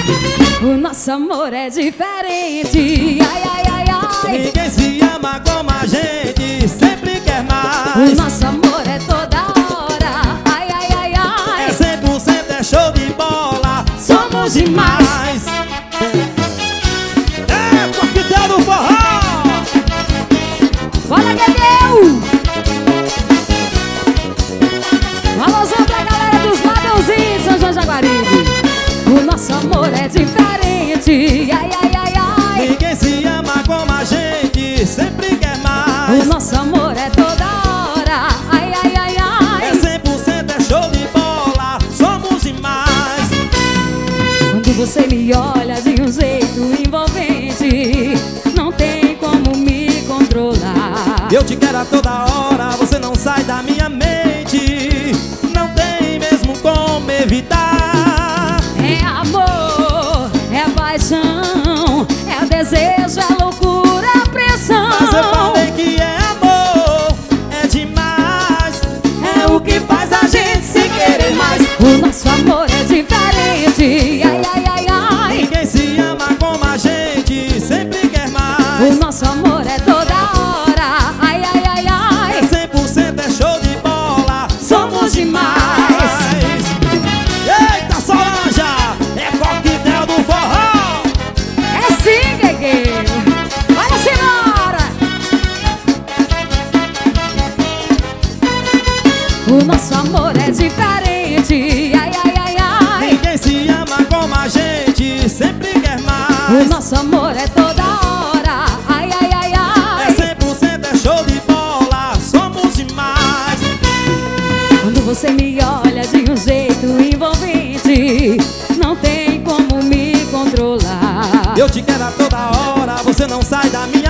O nosso amor é diferente. Ai, ai, ai, ai. Ninguém se ama como a gente, sempre quer mais. O nosso amor é toda hora. Ai, ai, ai, ai. É 100%, é show de bola. Somos demais. É coquetel do forró. Bora, Guedeu! Alôzão pra galera dos Ladãozinhos, São João Jaguaribe. O nosso amor é diferente. Ai, ai, ai, ai. Ninguém se ama como a gente, sempre quer mais. O nosso amor é toda hora. Ai, ai, ai, ai. É 100%, é show de bola. Somos demais. Quando você me olha de um jeito envolvente, não tem como me controlar. Eu te quero a toda hora, você não sai da minha mente. Não tem mesmo como evitar. É amor, é paixão, é desejo, é loucura, é pressão. Mas eu falei que é amor, é demais. É o que faz a gente se querer mais. O nosso amor é diferente. Ai, ai, ai, ai. Ninguém se ama como a gente, sempre quer mais. O nosso amor é toda hora. Ai, ai, ai, ai. É 100%, é show de bola. Somos demais. Eita, Solange, é coquetel do forró. É sim, Guegueu. Bora, senhora. O nosso amor é diferente. Ai, ai, ai, ai. Ninguém se ama como a gente, sempre quer mais. O nosso amor é toda hora. Ai, ai, ai, ai. É 100%, é show de bola. Somos demais. Quando você me olha de um jeito envolvente, não tem como me controlar. Eu te quero a toda hora, você não sai da minha